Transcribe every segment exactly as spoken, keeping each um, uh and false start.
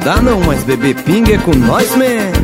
dá não, mas beber pinga é com nós, man.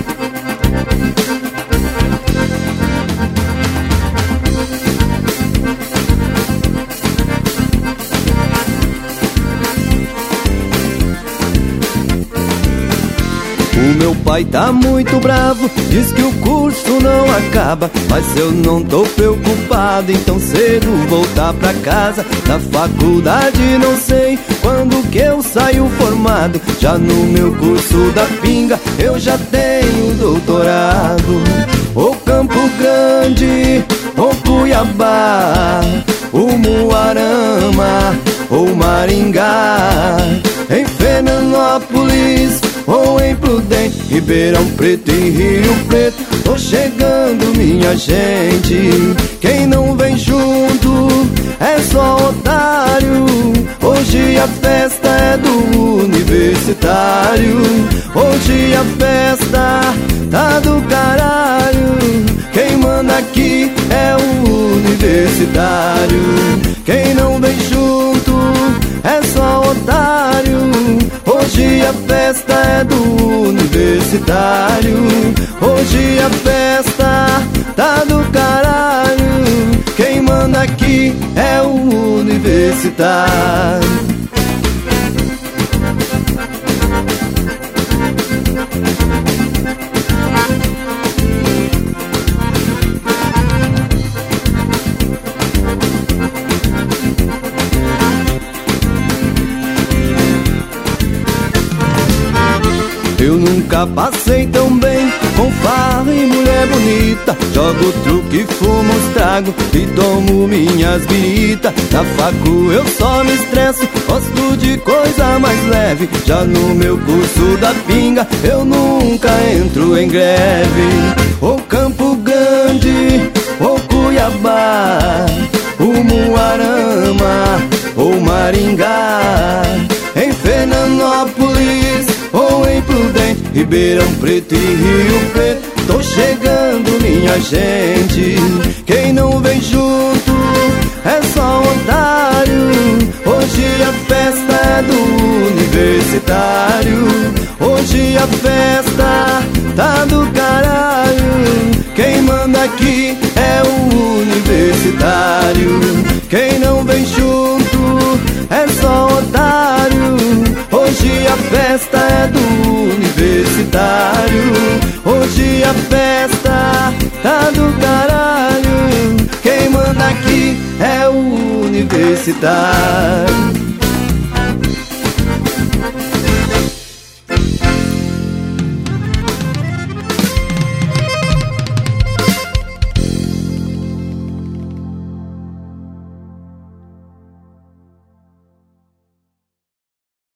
O meu pai tá muito bravo, diz que o curso não acaba, mas eu não tô preocupado em tão cedo voltar pra casa. Da faculdade não sei quando que eu saio formado, já no meu curso da pinga eu já tenho doutorado. Ou Campo Grande, ou Cuiabá, ou Muarama, ou Maringá, em Fernandópolis ou em Prudente, Ribeirão Preto e Rio Preto, tô chegando, minha gente. Quem não vem junto é só otário. Hoje a festa é do universitário, hoje a festa tá do caralho. Quem manda aqui é o universitário. Quem não vem junto é só otário. Hoje a festa é do universitário, hoje a festa tá do caralho. Quem manda aqui é o universitário. Eu nunca passei tão bem com farra e mulher bonita. Jogo truque, fumo os trago e tomo minhas birita. Na facu eu só me estresso, gosto de coisa mais leve. Já no meu curso da pinga eu nunca entro em greve. Ou Campo Grande, ou Cuiabá, ou Muarama, ou Maringá, em Fernandópolis ou em Prudente, Ribeirão Preto e Rio Preto, tô chegando, minha gente. Quem não vem junto é só otário. Hoje a festa é do universitário, hoje a festa tá do caralho. Quem manda aqui é o universitário. Quem não vem junto é só otário. Hoje a festa é do universitário, hoje a festa tá do caralho. Quem manda aqui é o universitário.